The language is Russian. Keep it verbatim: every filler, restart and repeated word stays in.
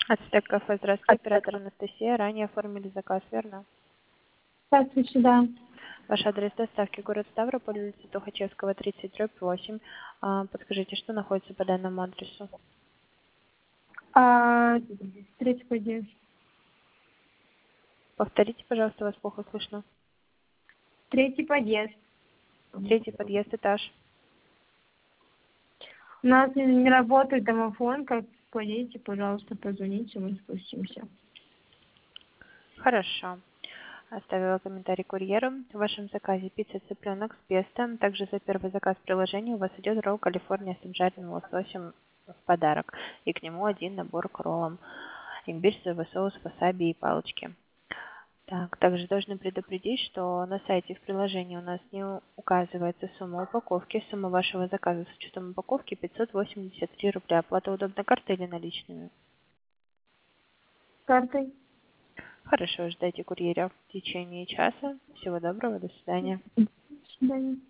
Ацтек кафе, здравствуйте, оператор Анастасия. Ранее оформили заказ, верно? Здравствуйте, да. Ваш адрес доставки город Ставрополь, улица Тухачевского, тридцать, дробь восемь. А, подскажите, что находится по данному адресу? А, третий подъезд. Повторите, пожалуйста, вас плохо слышно. Третий подъезд. Третий подъезд, этаж. У нас не, не работает домофон, как подъедете, пожалуйста, позвоните, мы спустимся. Хорошо. Оставила комментарий курьеру. В вашем заказе пицца цыпленок с песто. Также за первый заказ приложения у вас идет ролл Калифорния с обжаренным лососем в подарок. И к нему один набор к роллам. Имбирь, соевый соус, васаби и палочки. Так, также должны предупредить, что на сайте в приложении у нас не указывается сумма упаковки. Сумма вашего заказа с учетом упаковки пятьсот восемьдесят три рубля. Оплата удобна картой или наличными? Картой. Хорошо, ждайте курьера в течение часа. Всего доброго, до свидания. До свидания.